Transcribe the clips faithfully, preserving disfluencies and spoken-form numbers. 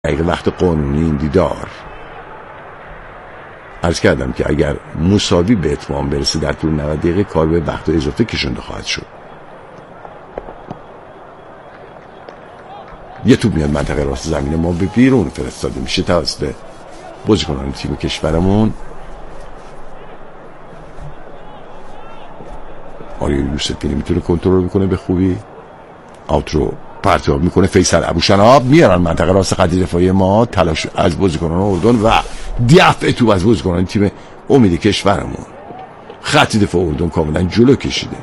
دقیقه وقت قانونی این دیدار. عرض کردم که اگر مساوی به اتمام برسه در طول نود دقیقه کار به وقت اضافه کشنده خواهد شد. یه توپ میاد منطقه راست زمین ما به بیرون فرستاده میشه توسط بازیکنان تیم کشورمون. آریا یوسفی نمیتونه کنترل بکنه به خوبی، آوت رو پرتاب میکنه. فیصل ابوشناب میارن منطقه راست خط دفاعی ما، تلاش از بازیکنان اردن و دفع توپ از بازیکنان تیم امید کشورمون. خط دفاع اردن کاملا جلو کشیده،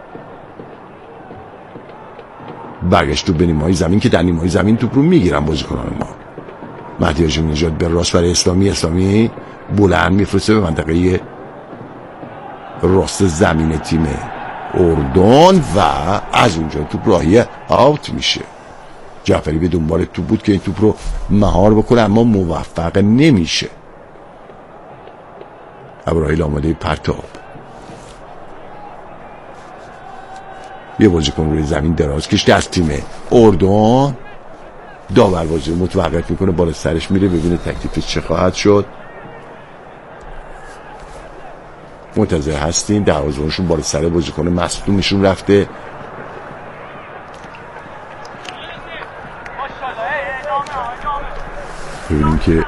برگشت تو به نیمه‌های زمین که در نیمه‌های زمین توپ رو میگیرن بازیکنان ما. مهدی هاشمی نژاد به راست برای اسلامی اسلامی بلند میفرسته به منطقه راست زمین تیم اردن و از اونجا توپ راهی آوت میشه. جعفری به دنبال توپ بود که این توپ رو مهار بکنه اما موفق نمیشه. ابراهیل آماده پرتاب، یه بازیکن روی زمین دراز کشته از تیم اردن. داور بازی متوقف میکنه، بالا سرش میره ببینه تکلیفش چه خواهد شد. منتظر هستیم. دروازه‌بانشون بالا سر بازیکن مصدومشون رفته. ببینیم که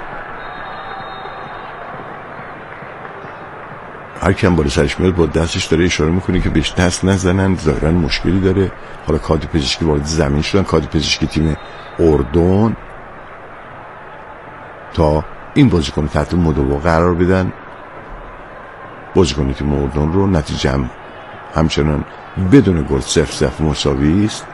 هر کم بالا سرش میاد با دستش داره اشاره میکنه که بهش دست نزنن، ظاهرا مشکلی داره. حالا کادر پزشکی وارد زمین شدن، کادر پزشکی تیم اردن، تا این بازیکن تحت مداوا قرار بدن. بازیکن تیم اردن رو نتیجه هم همچنان بدون گل صفر صفر مساوی است.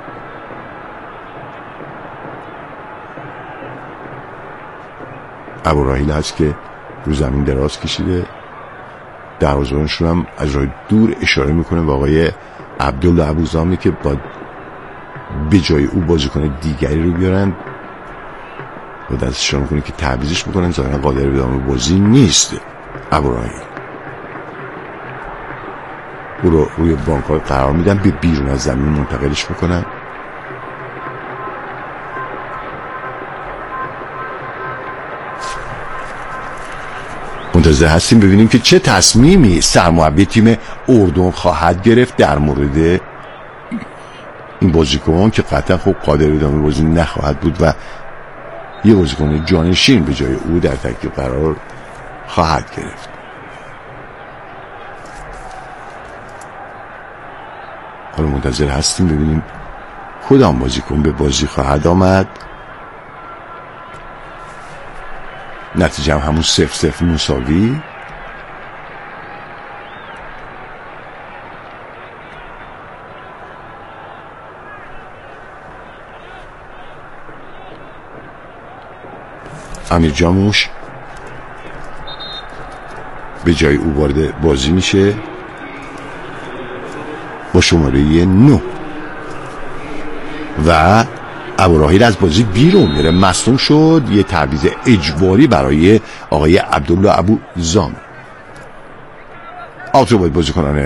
ابوراهیل هست که رو زمین دراز کشیده. دروازه‌بانشون هم از راه دور اشاره میکنه به آقای عبدالله ابوزامی که با به جای او بازیکن دیگری رو بیارن و دستش اشاره میکنه که تعویضش بکنن. ظاهرا قادر به ادامه بازی نیست. ابوراهیل او رو روی بانک‌ها قرار میدن، به بیرون از زمین منتقلش میکنن. منتظر هستیم ببینیم که چه تصمیمی سرمربی تیم اردن خواهد گرفت در مورد این بازیکن که قطعا خوب قادر به ادامه بازی نخواهد بود و یه بازیکن جانشین به جای او در ترکیب قرار خواهد گرفت. حالا منتظر هستیم ببینیم کدام بازیکن به بازی خواهد آمد. نتیجه هم همون صفر صفر مساوی. امیر جاموش به جای او وارد بازی میشه با شماره نه و ابوراهیل از بازی بیرون میره، مصدوم شد. یه تعویض اجباری برای آقای عبدالله ابوزامی. آوت رو باید بازیکنان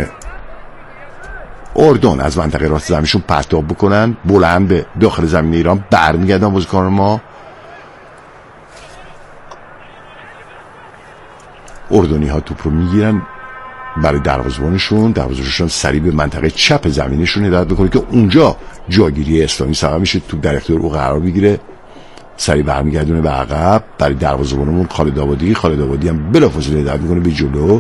اردن از منطقه راست زمینشون پرتاب بکنن، بلند به داخل زمین ایران برمیگردن بازیکنان ما. اردنی ها توپ رو میگیرن برای دروازه‌بانشون. دروازه‌بانشون سریع به منطقه چپ زمینشون هدایت میکنه که اونجا جاگیری اسلامی سبب میشه توپ در اختیار او قرار بگیره. سریع برمیگردونه به عقب برای دروازه‌بانمون خالد آبادی. خالد آبادی هم بلافاصله هدایت میکنه به جلو.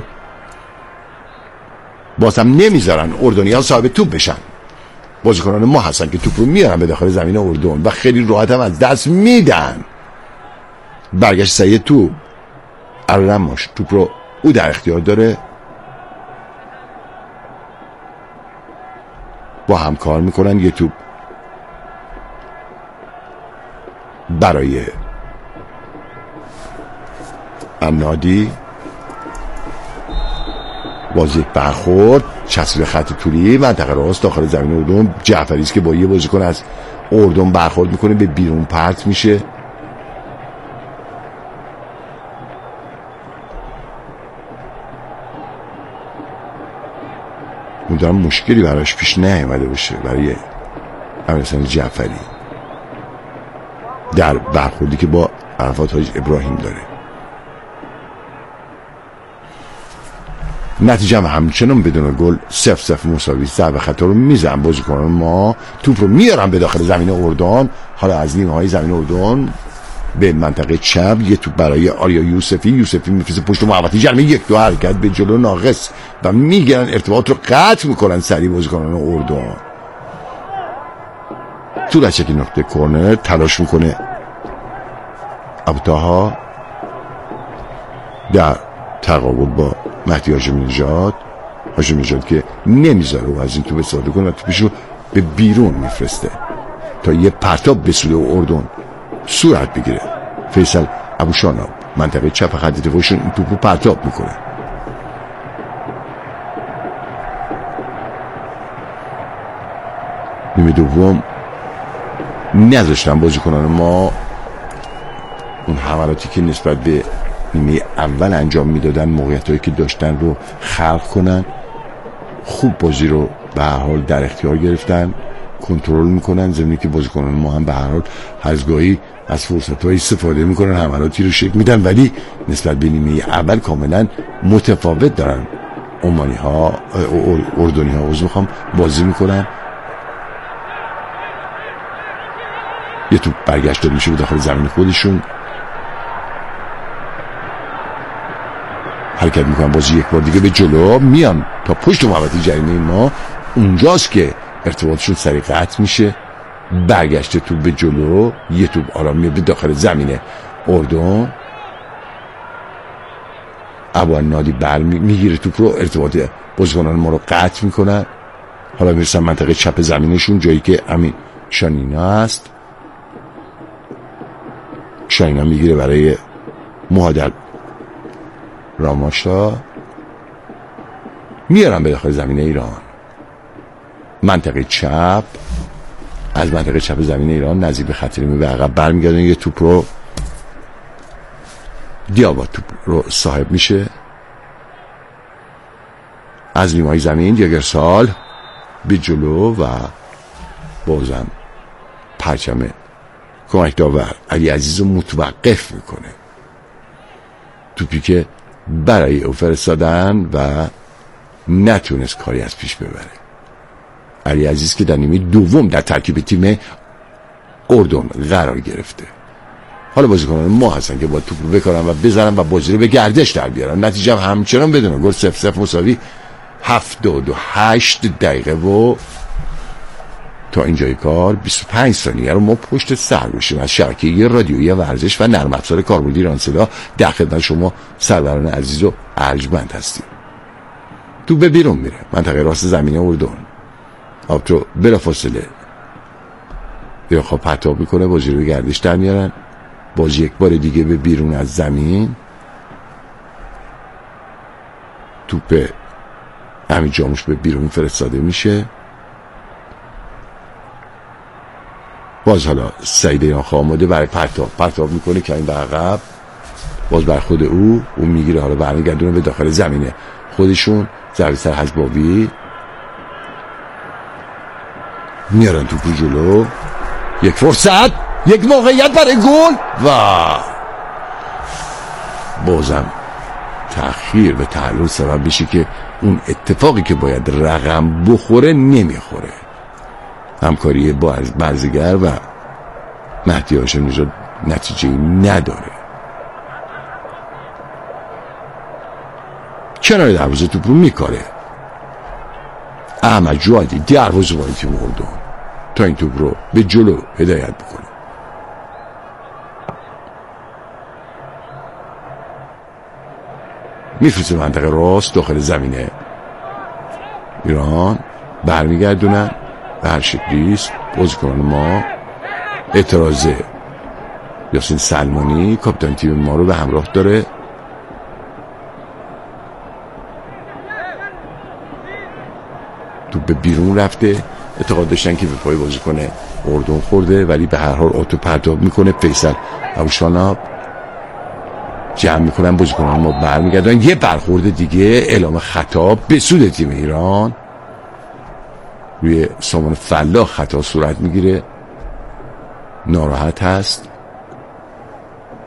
باز هم نمیذارن اردنی‌ها صاحب توپ بشن. بازیکنان ما هستن که توپ رو میارن به داخل زمین اردن و خیلی راحت هم از دست میدن. برگشت سعید توپ ارماش توپ رو او در اختیار داره، با هم کار میکنن. یه توپ برای انادی، باز یک برخورد چسب خط طولی منطقه راست داخل زمین اردن. جعفری است که با یه بازیکن از اردن برخورد میکنه، به بیرون پرت میشه. امیدوارم مشکلی براش پیش نیامده باشه برای امیرحسین جعفری. در برخوردی که با عرفات حاج ابراهیم داره. نتیجه هم همچنان بدون گل صفر صفر مساوی. ضربه خطا رو میزنن بازیکنان ما، توپ رو میارن به داخل زمین اردن. حالا از نیمه های زمین اردن به منطقه چپ یه توپ برای آریا یوسفی. یوسفی میفرسته پشت محوطه جرمه، یک دو حرکت به جلو ناقص و میگیرن ارتباط رو قطع میکنن سریع بازیکنان اردن. تو لچک نقطه کورنر تلاش میکنه ابوطاها در تقابل با مهدی هاشمی نژاد. هاشمی نژاد که نمیذاره و از این توپ استفاده کنه و توپشو به بیرون میفرسته تا یه پرتاب به سوی اردن صورت بگیره. فیصل ابوشاناب منطقه چپ خط دفاعشون این توپو پرتاب میکنه. نیمه دوم نذاشتن بازیکنان ما اون حملاتی که نسبت به نیمه اول انجام میدادن، موقعیتایی که داشتن رو خلق کنن. خوب بازی رو به هر حال در اختیار گرفتن، کنترل میکنن، زمینی که بازیکنان ما هم به هر حال هرزگاهی از فرصت‌های استفاده میکنن، حملاتی رو شکل میدن، ولی نسبت به نیمه اول کاملا متفاوت دارن عمانی ها اردنی ها عذر میخوام بازی میکنن. یه توپ برگشت داده میشه به داخل زمین خودشون، حرکت میکنن بازی یک بار دیگه به جلو میان تا پشت محوطه جریمه ما. اونجاست که ارتباطشون سریع قطع میشه، برگشت توپ به جلو، یه توپ آرام میاد به داخل زمین اردن. ابوالنادی بر میگیره توپ رو، ارتباط بازیکنان ما رو قطع میکنن. حالا میرسن منطقه چپ زمینشون، جایی که امین شانینا هست. شانینا میگیره برای مهادل راماشا، میارن به داخل زمین ایران. منطقه چپ، از منطقه چپ زمین ایران نزدیک به خط نیمه به عقب برمیگردن. یه توپ رو دیابا توپ رو صاحب میشه از نیمه های زمین. دیگرسال به جلو و بازم پرچم کمک داور علی عزیز رو متوقف میکنه. توپی که برای او فرستادن و نتونست کاری از پیش ببره. علی عزیز که در نیمه دوم در ترکیب تیم اردن قرار گرفته. حالا بازیکنان ما هستن که با توپ رو بکارن و بزنن و بازی رو به گردش در بیارن. نتیجه هم همچنان بدون گل صفر صفر مساوی. هفتاد و هشت دقیقه و تا اینجای کار بیست و پنج ثانیه رو ما پشت سر باشیم از شبکه رادیویی ورزش و نرم افزار کاربردی ایران صدا. در خدمت شما سروران عزیز و ارجمند هستیم. تو به بیرون میره منطقه راست زمین اردن. آب تو بلا فاصله یا خواب پرتاب میکنه، بازی رو گردش در میارن. بازی یک بار دیگه به بیرون از زمین. توپ همین جاموش به بیرون فرستاده میشه. باز حالا سعید ایران آماده برای پرتاب پرتاب میکنه که این به عقب، باز بر خود او او میگیره. حالا برمیگردونه به داخل زمینه خودشون. ضربه سر حزباوی میارن توپو جلو. یک فرصت، یک موقعیت برای گل و بازم تأخیر به تعلل سبب بشه که اون اتفاقی که باید رقم بخوره نمیخوره. همکاری با برزگر و مهدی هاشمی نژاد نتیجه نداره. کنار دروازه توپ رو میکاره احمد جوادی، دروازه‌بان تیم اردن، تا این توپ رو به جلو هدایت بکنه. میفرسته منطقه راست داخل زمینه ایران. برمیگردونن به هر شکلیست. بازیکنان ما اعتراض یاسین سلمانی کاپیتان تیم ما رو به همراه داره. تو به بیرون رفته، اعتقاد داشتن که به پای بازیکن اردن خورده، ولی به هر حال اتو پرتاب میکنه. فیصل ابوشاناب جمع میکنن بازیکنان ما برمیگردن. یه برخورد دیگه اعلام خطا به سود تیم ایران. روی سامان فلاح خطا صورت میگیره، ناراحت هست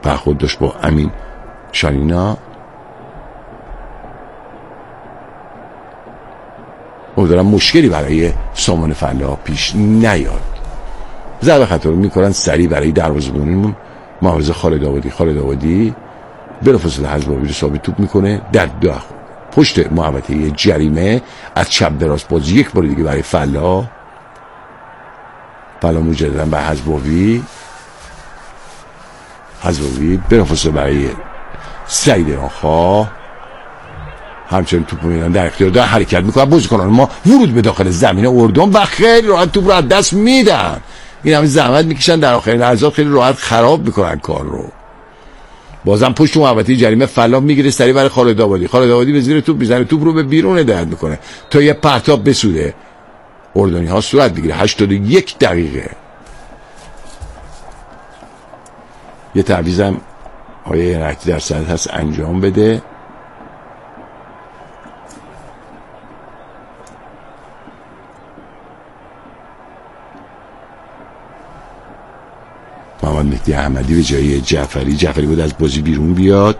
برخورد داشت با امین شالینا. امیدوارم مشکلی برای سامان فلاح پیش نیاد. ضربه خطا رو میکنن سریع برای دروازه‌بانمون محافظ خالد آبادی. خالد آبادی بلافاصله حزب‌آبادی رو ثابت توپ میکنه در دو پشت محوطه جریمه از چپ به راست. باز یک بار دیگه برای فلاح فلاح مجددا به حزب‌آبادی. حزب‌آبادی بلافاصله برای سعید ایرانخواه. همچنین توپ میدن در اختیار دارن، حرکت میکنن بازیکنان ما ورود به داخل زمین اردن و خیلی راحت توپ رو از دست میدن. این همین زحمت میکشن در آخرین لحظات خیلی راحت خراب میکنن کار رو. بازم پشت محوطه جریمه فلاح میگیره سریع برای خالد آبادی. خالد آبادی به زیر توپ میزنه، توپ رو به بیرون هدایت میکنه تا یه پرتاب بسوده اردنی ها صورت بگیره. هشتاد و یک دقیقه یه تعویضم آیه نکتی در صدر هست انجام بده. محمد مهدی احمدی به جای جعفری. جعفری بود از بازی بیرون بیاد.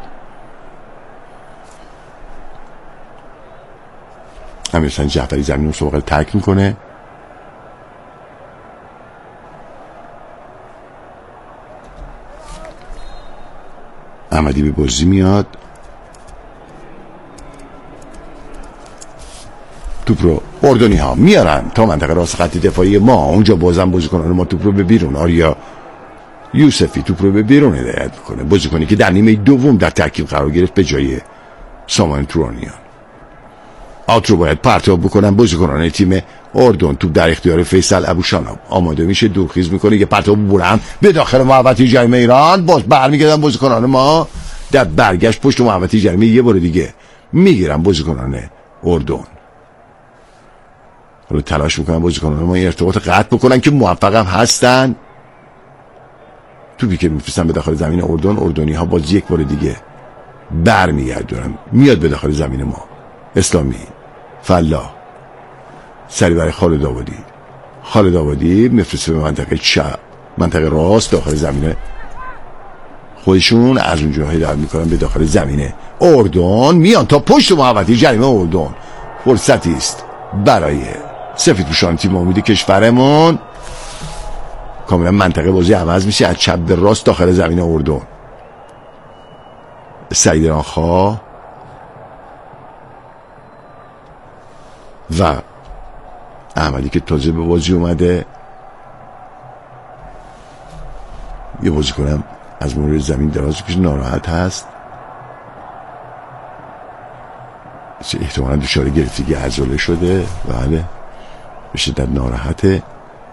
امیرحسین جعفری زمین رو سوقل ترک میکنه. احمدی به بازی میاد. توپ رو اردنی ها میارن تا منطقه راست خط دفاعی ما. اونجا بازم بازیکنان ما توپ رو به بیرون. آریا یوسفی توپ رو به بیرون هدایت میکنه. بازیکنی که در نیمه دوم در ترکیب قرار گرفت به جای سامان تورانیان. آوت رو باید پرتاب بکنن بازیکنان تیم اردن. توپ در اختیار فیصل ابوشاناب آماده میشه، دورخیز میکنه که پرتاب بلند به داخل محوطه جریمه ایران. باز برمیگردن بازیکنان ما در برگشت پشت محوطه جریمه یه بار دیگه میگیرن بازیکنان اردن. حالا تلاش میکنن بازیکنان ما این ارتباط قطع بکنن که موفق هم هستن. توپی که میفرستن به داخل زمین اردن، اردنی ها باز یک بار دیگه برمیگردونن میاد به داخل زمین ما. اسلامی فلاح سری برای خالد آبادی. خالد آبادی میفرسته به منطقه چپ، منطقه راست داخل زمین خودشون. از اونجا هدایت میکنن به داخل زمین اردن. میان تا پشت محوطه جریمه اردن. فرصتی است برای سفیدپوشان تیم امید کشورمون. کاملا منطقه بازی عوض میشه از چپ به راست داخل زمین اردن. سعید ایرانخواه و احمدی که تازه به بازی اومده. یه بازی کنم از مورد زمین دراز کش ناراحت هست، احتمالا دچار گرفتگی عضله شده. بله به شدت ناراحته.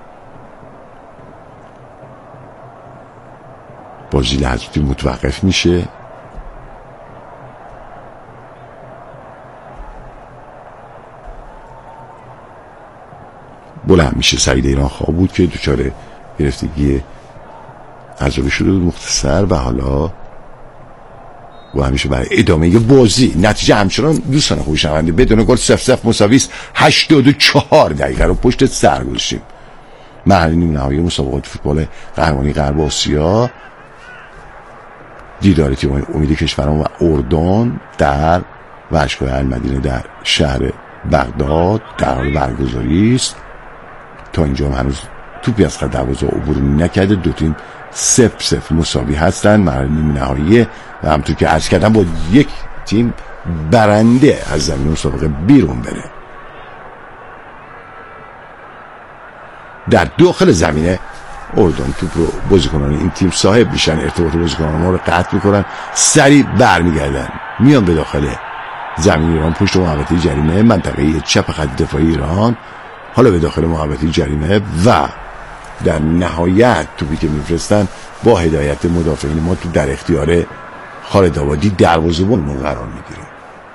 بازی لحظاتی متوقف میشه. بلند میشه. سعید ایرانخواه بود که دچار گرفتگی عضله شده بود مختصر و حالا و همیشه برای ادامه بازی. نتیجه همچنان دوستان خوشنونده بدون گل صفر صفر مساوی است. هشتاد و چهار دقیقه رو پشت سر گذاشتیم. مرحله نیم نهایی مسابقات فوتبال قهرمانی غرب آسیا. دیدار تیم امید کشورم و اردن در ورزشگاه المدینه در شهر بغداد در حال برگزاری است. تا اینجا هنوز توپی از خط دروازه عبور نکرده. دو تیم صفر صفر مساوی هستن. مرحله نیم نهایی و همونطور که عرض کردم با یک تیم برنده از زمین مسابقه بیرون بره. در داخل زمینه اردن توپ رو بازیکنان این تیم صاحب میشن، ارتباط بازیکنان ما رو قطع میکنن، سریع برمیگردن میان به داخل زمین ایران پشت محوطه جریمه منطقه چپ خط دفاعی ایران. حالا به داخل محوطه جریمه و در نهایت توپی که میفرستن با هدایت مدافعین ما تو در اختیار خالد آبادی دروازه‌بانمون قرار میگیره.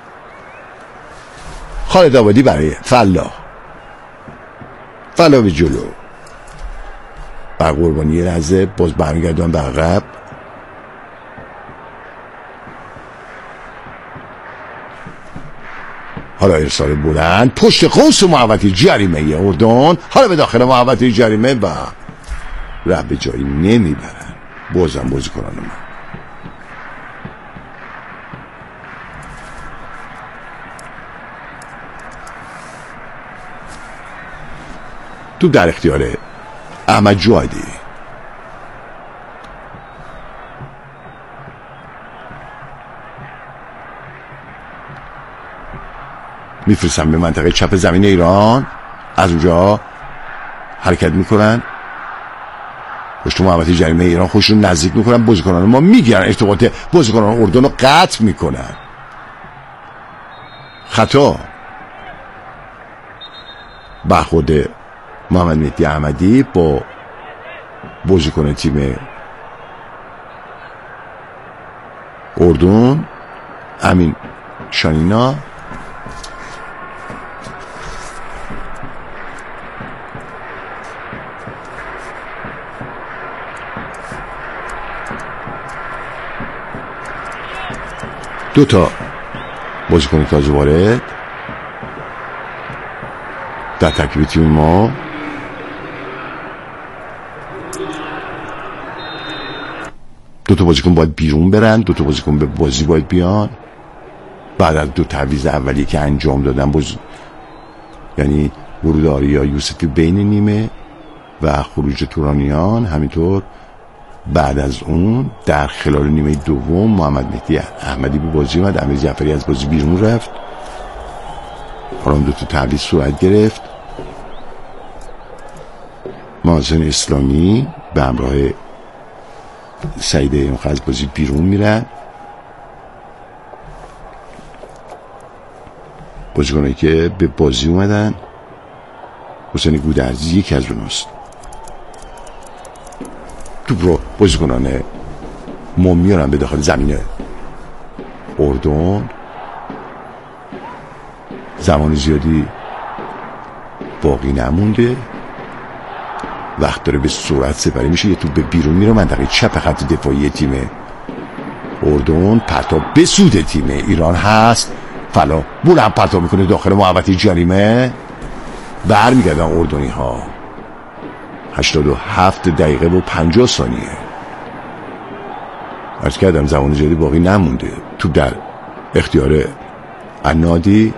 خالد آبادی برای فلاح. فلاح به جلو بر قربانی لحظه باز برمیگردن به عقب. حالا ارسال بلند پشت قوس محوطه جریمه اردن. حالا به داخل محوطه جریمه و ره به جایی نمیبرن. بازم بازی کنن ما توپ در اختیار احمد جوادی. میفرستن به منطقه چپ زمین ایران، از اونجا حرکت میکنن پشت محوطه جریمه ایران خودشون نزدیک میکنن، بازیکنان ما میگیرن، ارتباط بازیکنان اردن رو قطع میکنن. خطا برخورد محمد مهدی احمدی با بازیکن تیم اردن امین شانینا. دو تا بازیکن تازه وارد در ترکیب تیم ما. دو تا بازیکن باید بیرون برن، دو تا بازیکن به بازی باید بیان بعد از دو تعویض اولی که انجام دادن، باز یعنی ورود آریا یوسفی بین نیمه و خروج تورانیان. همینطور بعد از اون در خلال نیمه دوم محمد مهدی احمدی به بازی اومد، امیر جعفری از بازی بیرون رفت. حالا دو تا تعویض صورت گرفت. مازن اسلامی به همراه سعید ایمخ از بازی بیرون میرن. بازیکنایی که به بازی اومدن حسین گودرزی یکی از اوناست. توپ رو بازیکنان ما میارن به داخل زمین اردن. زمان زیادی باقی نمونده، وقت داره به سرعت سپری میشه. یه توپ به بیرون میره منطقه چپ خط دفاعی تیم اردن. پرتاب به سود تیم ایران هست، فلا بلند پرتاب میکنه داخل محوطه جریمه. برمیگردن اردنی ها. هشتاد و هفت دقیقه و پنجاه ثانیه. عرض کردم زمان زیادی باقی نمونده. توپ در اختیار عنادی.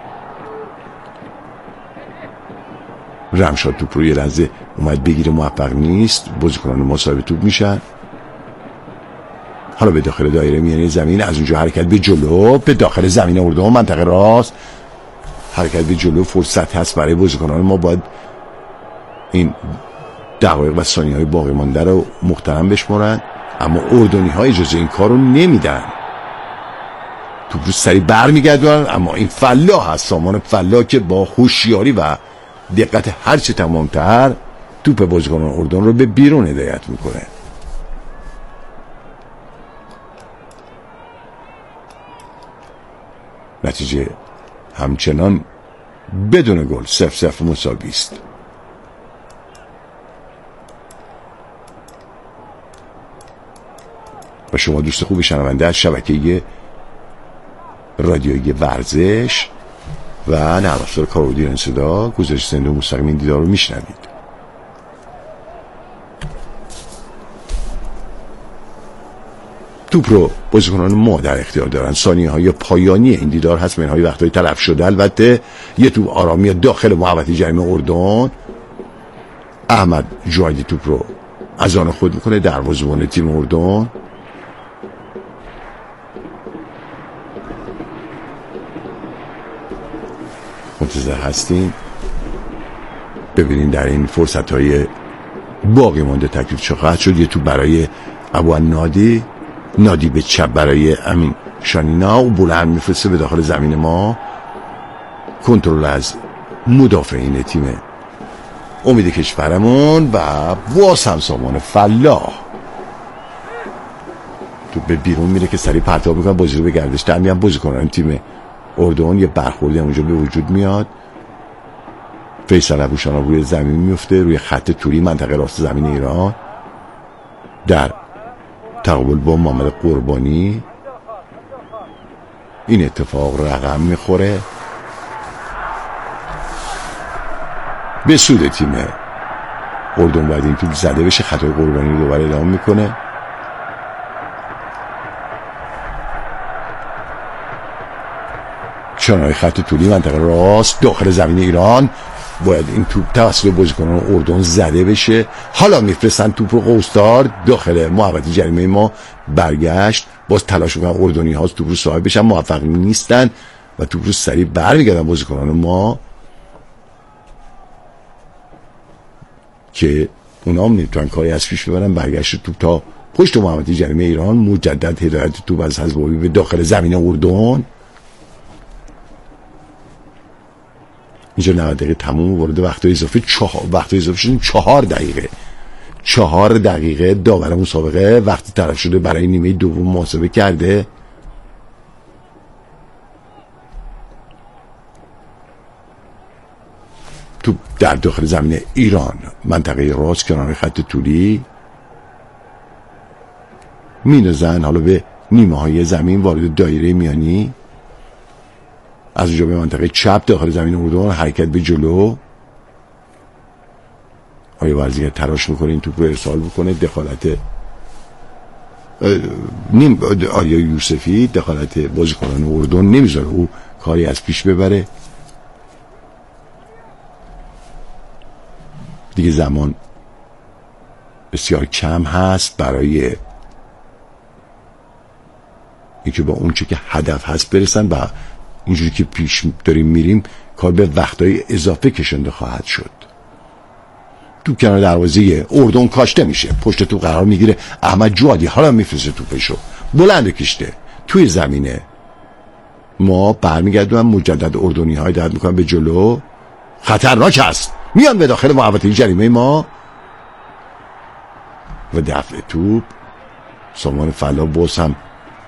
رمشاد توپ رو یه لحظه اومد بگیره، موفق نیست. بازیکنان ما صاحب توپ میشن. حالا به داخل دایره میانه زمین، از اونجا حرکت به جلو به داخل زمین اردن منطقه راست. حرکت به جلو، فرصت هست برای بازیکنان ما. باید این دقایق و ثانیه‌های باقی مانده رو محترم بشمارن، اما اردنی ها اجازه این کار رو نمیدن. توپ رو سریع برمیگردونن، اما این فلا هست، سامان فلا که با هوشیاری و دقت هرچه تمامتر توپ بازیکنان اردن رو به بیرون هدایت میکنه. نتیجه همچنان بدون گل صفر صفر مساوی است. و شما دوست خوب شنونده از شبکه رادیویی ورزش و نرم افزار کارودی صدا گزارش زنده و مستقیم این دیدار رو میشنوید. توپ رو بازیکنان ما در اختیار دارن. ثانیه های پایانی این دیدار هست، منهای وقتهای تلف شده. البته یه توپ آرامی داخل محوطه جریمه اردن. احمد جوادی توپ رو از آن خود میکنه، دروازه‌بان تیم اردن. منتظر هستیم ببینیم در این فرصت های باقی مانده تکلیف چه خواهد شد. یه توپ برای ابو نادی، نادی به چپ برای امین شانینا و بلند میفرسته به داخل زمین ما. کنترل از مدافعین تیم امید کشورمون و باز هم سامان فلاح. تو به بیرون میره که سریع پرتاب میکنه، بازی رو به گردش در میان. بازی کنن تیم اردن یه برخوردی اونجا به وجود میاد. فیصل ابوشان روی زمین میفته، روی خط توری منطقه راست زمین ایران، در تقابل با محمد قربانی. این اتفاق رقم میخوره به سود تیم اردن. باید این توپ زده بشه. خطای قربانی رو دوباره ادامه میکنه. چنای خط طولی منطقه راست داخل زمین ایران. باید این توپ توسط بازیکنان اردن زده بشه. حالا میفرستن توپ رو قوسدار داخل محوطه جریمه ما، برگشت باز تلاش میکنن اردنی ها توپ رو صاحب بشن، موفق نیستن و توپ رو سریع برمیگردن بازیکنان ما که اونا هم نمیتونن کاری از پیش ببرن. برگشت توپ تا پشت محوطه جریمه ایران، مجدد هدایت توپ از حزب‌آبادی به داخل زمین اردن. اینجا نود دقیقه تموم، وارد وقت اضافه چهار وقت اضافه شدیم چهار دقیقه چهار دقیقه داور مسابقه وقتی طرف شده برای نیمه دوم محاسبه کرده. تو در داخل زمین ایران، منطقه راست کنار خط طولی می‌نازن، حالا به نیمه های زمین وارد دایره میانی، از اونجا به منطقه چپ داخل زمین اردن حرکت به جلو. آیا ورزیگر تلاش میکنه این توپ رو ارسال بکنه، دخالت نیم آیا یوسفی دخالت بازیکنان اردن نمیذاره او کاری از پیش ببره. دیگه زمان بسیار کم هست برای اینکه با اون چه که هدف هست برسن و اینجوری که پیش داریم میریم کار به وقتهای اضافه کشنده خواهد شد. توپ کنار دروازه اردن کاشته میشه، پشت توپ قرار میگیره احمد جوادی، حالا میفرسته توپشو بلند کشته توی زمینه ما، برمیگردن مجدد اردنی های داد میکنن به جلو، خطرناک است، میان به داخل محوطه جریمه ما و دفع توپ. سامان فلا باز هم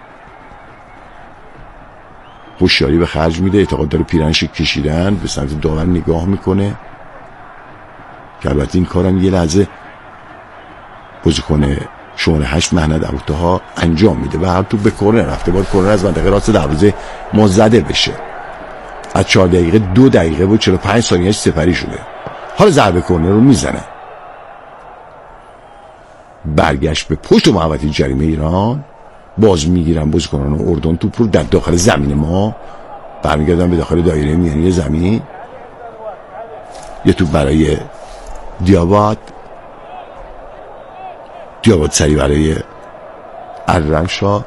هوشیاری به خرج میده، اعتقاد داره پیرنش کشیدن، به سمت داور نگاه میکنه که البته این کارم یه لحظه بازیکن شماره هشت مهند ابوطاها انجام میده و هر توپ به کورنر رفته، باید کورنر از منطقه راست دروازه ما زده بشه. از چهار دقیقه دو دقیقه و چهل و پنج ثانیه‌اش سپری شده. حالا ضربه کورنر رو میزنه، برگشت به پشت محوطه جریمه ایران، باز میگیرن بازیکنان اردن توپ رو در داخل زمین ما، برمیگردن به داخل دایره میانی زمین. یه توپ برای دیاباد، دیاباد سری برای اررمشا،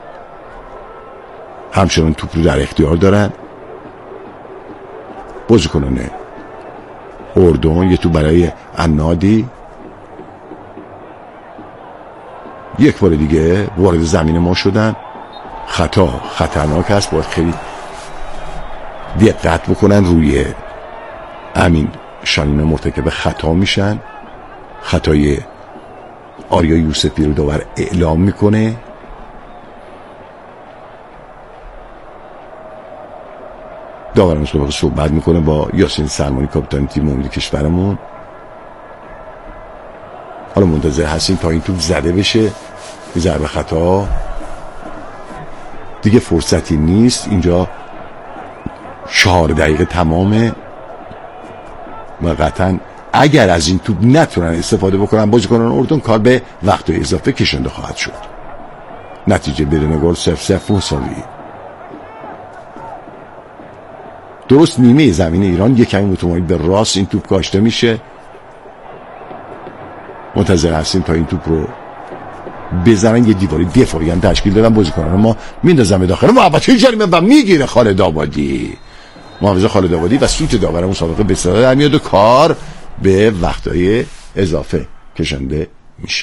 همچنان توپ رو در اختیار دارن بازیکنان اردن. یه توپ برای عنادی، یک بار دیگه وارد زمین ما شدن، خطا خطرناک است، باید خیلی دقت بکنن روی امین شانین مرتکب خطا میشن. خطای آریا یوسفی رو داور اعلام میکنه. داور مسابقه صحبت میکنه با یاسین سلمانی کاپیتان تیم ملی کشورمون. حالا منتظر هستیم تا این توپ زده بشه، ضربه خطا، دیگه فرصتی نیست. اینجا چهار دقیقه تمامه و قطعا اگر از این توپ نتونن استفاده بکنن بازیکنان اردن، کار به وقت اضافه کشنده خواهد شد. نتیجه بدون گل صفر صفر مساوی. درست نیمه زمین ایران یک کمی متمایل به راست این توپ کاشته میشه. منتظر هستیم تا این توپ رو بزنن، یه دیواری دفاعی هم تشکیل دادن بازیکنان ما، میندازن به داخل محوطه جریمه و میگیره خالد آبادی، محافظ خالد آبادی و سوت داور مسابقه به اصطلاح در میاد و کار به وقتهای اضافه کشنده میشه.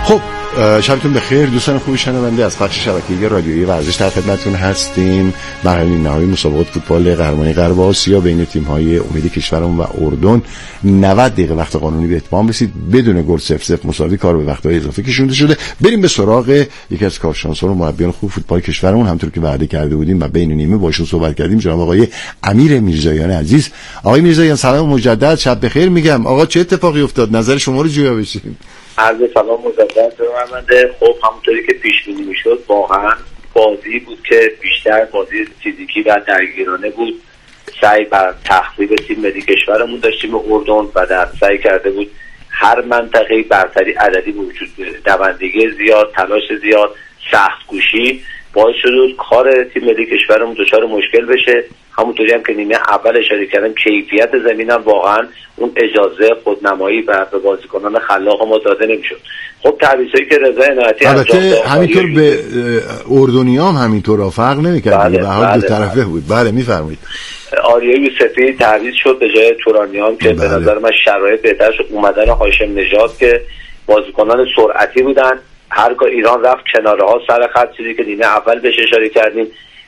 خب شبتون بخیر دوستان خوب شنونده از بخش شبکه‌ای رادیویی ورزش در خدمتتون هستیم. مرحله نهایی مسابقات فوتبال قهرمانی غرب آسیا بین تیم‌های امید کشورمون و اردن نود دقیقه وقت قانونی به اتمام رسید، بدون گل صفر صفر مساوی، کار به وقت‌های اضافه کشونده شده. بریم به سراغ یکی از کارشناسان و مربیان خوب فوتبال کشورمون. همونطور که وعده کرده بودیم و بین نیمه باشون صحبت کردیم، جناب آقای امیر میرزاییان عزیز. آقای میرزاییان سلام مجدد، شب بخیر میگم. آقا چه اتفاقی افتاد؟ نظر شما رو جویا بشیم. عرض سلام مجدد به محمد. خب همونطوری که پیش بینی میشد واقعا بازی بود که بیشتر بازی فیزیکی و درگیرانه بود. سعی بر تخریب تیم ملی کشورمون داشتیم اردن و در سعی کرده بود هر منطقه برتری عددی وجود بیاره، دوندگی زیاد، تلاش زیاد، سخت کوشی باعث شد کار تیم ملی کشورمون دچار مشکل بشه. همونطوری هم که نیمه اول اشاره کردم کیفیت زمین هم واقعا اون اجازه خودنمایی و به بازیکنان خلاق ما داده نمیشد. خب تعویضایی که رضا عنایتی البته همینطور به اردنیام همینطور فرق نمی‌کرد، بله به هر دو طرفه بله. بود. بله میفرمایید. آریا یوسفی تعویض شد به جای تورانیان که بله. به نظر من شرایط بهتر شد. اومدن هاشم نژاد که بازیکنان سرعتی بودن، هرگاه ایران رفت کناره ها سر خط، چیزی که نیمه اول بهش اشاره کردیم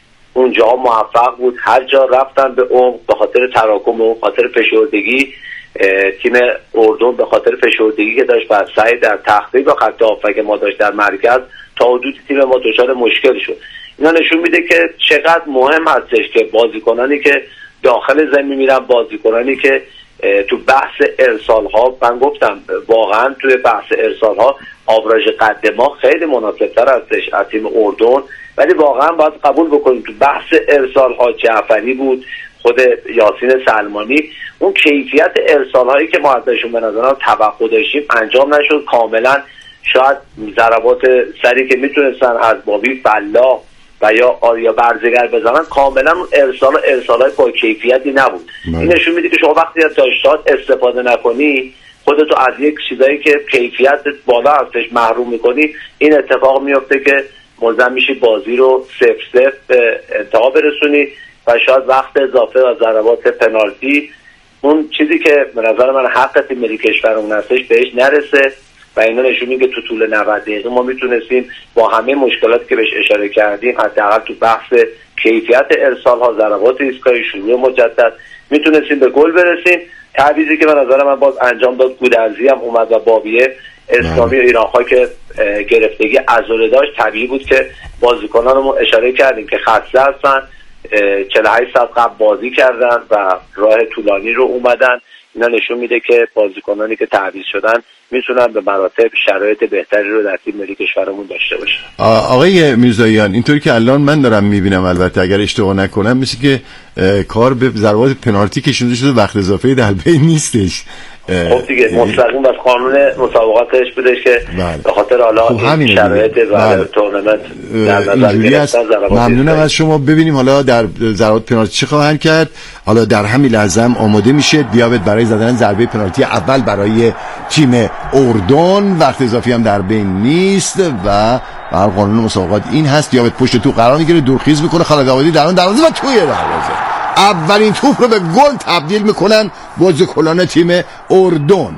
اونجا موفق بود. هر جا رفتن به عمق به خاطر تراکم و خاطر فشردگی تیم اردن به خاطر فشردگی که داشت و سعی در تخریب خط هافبک ما داشت در مرکز تا حدودی تیم ما دچار مشکل شد. اینا نشون میده که چقدر مهم هستش که بازیکنانی که داخل زمین میرن، بازیکنانی که تو بحث ارسال ها، من گفتم واقعا توی بحث ارسال ها آوراژ قد ما خیلی مناسبتر هستش از تیم اردن، ولی واقعا باید قبول بکنیم تو بحث ارسال ها جعفری بود، خود یاسین سلمانی، اون کیفیت ارسال هایی که ما ازشون به نظرم توقع داشتیم انجام نشد کاملا. شاید ضربات سری که میتونستن از بابی فلاح و یا آریا برزگر بزنن کاملا اون ارسال ارسال های با کیفیتی نبود. من. این نشون میده که شما وقتی از داشتات استفاده نکنی، خودتو از یک چیزایی که کیفیت بالا هستش محروم میکنی، این اتفاق میفته که ملزم میشی بازی رو صفر صفر به انتها برسونی و شاید وقت اضافه و ضربات پنالتی اون چیزی که به نظر من حق تیم ملی کشورمون هستش بهش نرسه و اینا نشون میده که تو طول نود دقیقه ما میتونستیم با همه مشکلاتی که بهش اشاره کردیم حداقل تو بحث کیفیت ارسال ها، ضربات ایستگاهی، شروع مجدد میتونستیم به گل برسیم. تعویضی که به نظر من باز انجام داد، گودرزی هم اومد و بابیه اسلامی و ایران‌ها که گرفتگی عضله داشت، طبیعی بود که بازیکنانمون اشاره کردیم که خسته هستن، چهل و هشت ساعت قبل بازی کردن و راه طولانی رو اومدن. اینا نشون میده که بازیکنانی که تعویض شدن میتونن به مراتب شرایط بهتری رو در تیم ملی کشورمون داشته باشن. آقای میرزاییان اینطوری که الان من دارم میبینم، البته اگر اشتباه نکنم مثل که کار به ضربات پنالتی کشونده شده، وقت اضافه در بین نیستش. خب دیگه مستقیم از قانون مسابقاتش بودش که به خاطر حالا این شرایط و تورنمنت در نظر گرفتن. ممنونم از شما. ببینیم حالا در ضربات پنالتی چی خواهند کرد. حالا در همین لحظه هم آماده میشه دیابت برای زدن ضربه پنالتی اول برای تیم اردن. وقت اضافی هم در بین نیست و بر قانون مسابقات این هست. دیابت پشت تو قرار میگیره، دورخیز میکنه، خالد آبادی در اون دروازه و توی دروازه اولین توپ رو به گل تبدیل میکنن بازیکنان تیم اردن.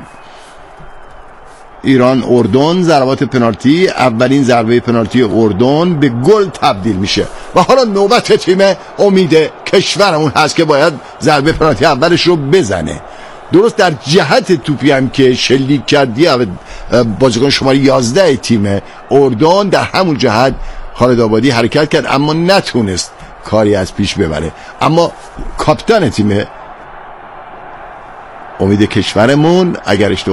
ایران اردن ضربات پنالتی، اولین ضربه پنالتی اردن به گل تبدیل میشه و حالا نوبت تیم امید کشورمون هست که باید ضربه پنالتی اولش رو بزنه. درست در جهت توپی هم که شلیک کردی بازیکن شماره یازده تیم اردن، در همون جهت خالد آبادی حرکت کرد اما نتونست کاری از پیش ببره. اما کاپیتان تیم امید کشورمون اگر اشتباه